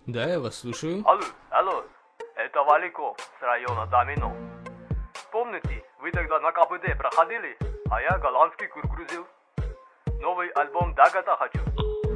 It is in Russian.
Да, я вас слушаю. Алло, это Валиков с района Домино. Помните, вы тогда на КПД проходили, а я голландский кур грузил? Новый альбом Дагата хочу.